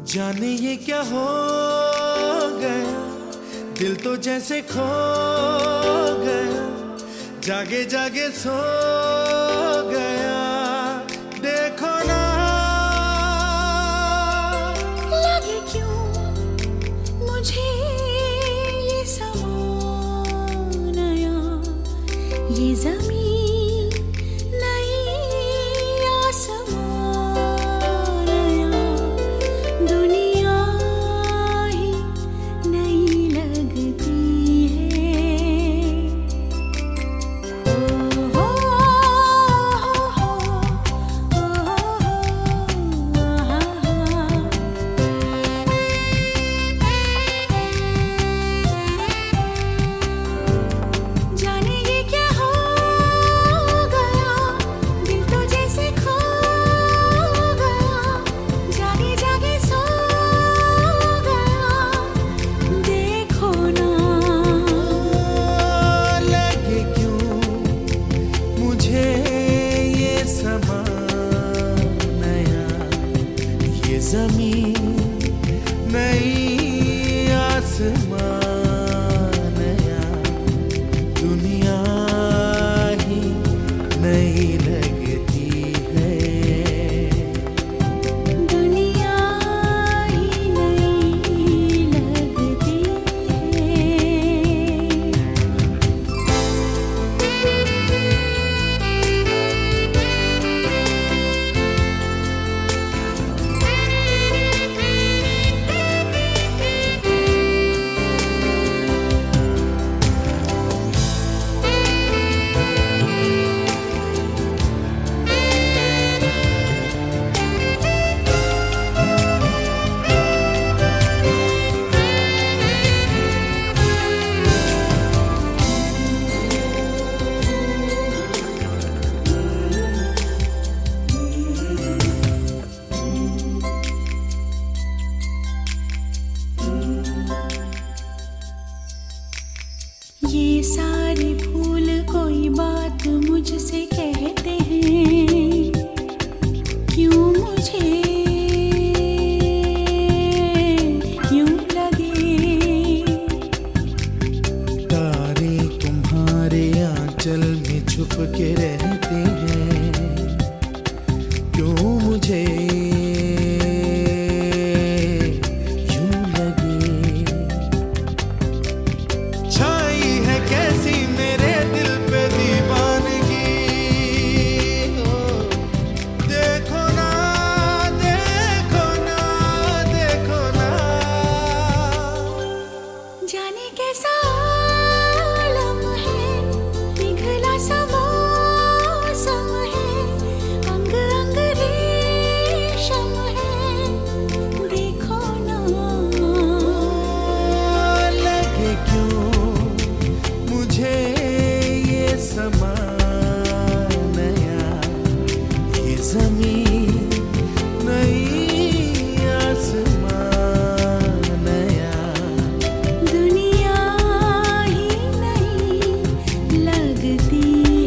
जाने ये क्या हो गया, दिल तो जैसे खो गया, जागे जागे सो गया। देखो ना लगे क्यों मुझे ये समा नया, ये ज़मीन नई आसमां नया, दुनिया ही नई लगती है। ओ जाने ये क्या हो गया, दिल तो जैसे खो गया, जागे जागे सो गया। देखो ना लगे क्यों मुझे ये समा नया, ये जमीन नई आसमां नया, दुनिया ही नई लगती है। दुनिया ही नई लगती है। ये सारे फूल कोई बात मुझसे कहते हैं, क्यों मुझे यूं लगे। तारे तुम्हारे आंचल में छुप के रहते हैं, क्यों मुझे यूं लगे। छाई है कैसी मेरे दिल पे दीवानगी, हो देखो ना देखो ना देखो ना। जाने कैसा आलम है, पिघला सा मौसम है, अंग अंग रेशम है। देखो ना लगे क्यों मुझे ये समा नया, ये जमीन नई आसमां नया, दुनिया ही नई लगती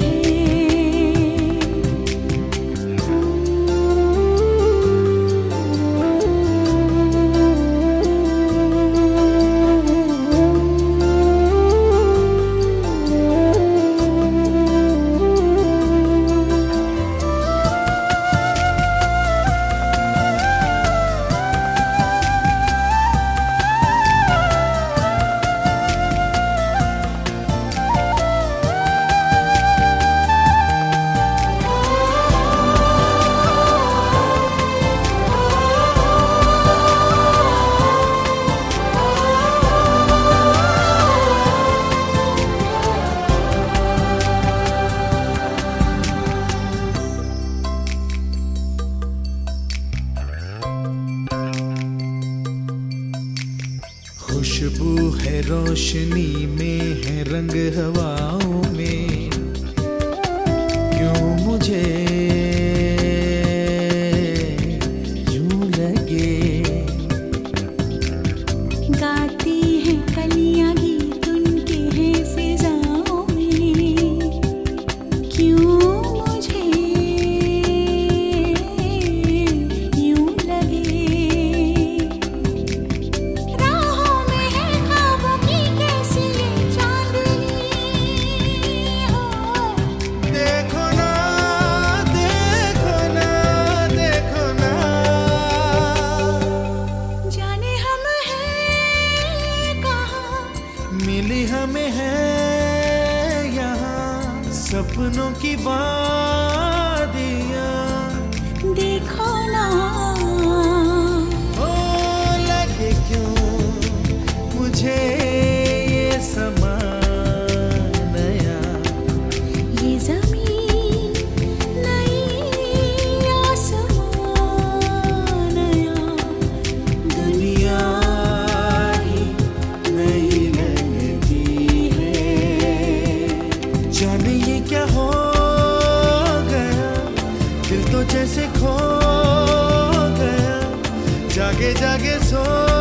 खुशबू है रोशनी में, है रंग हवाओं में, क्यों मुझे यूं लगे। गाती हैं कलियां गीत उनके हैं फिजाओं में, क्यों मुझे यूं लगे। जैसे खो गया, जागे जागे सो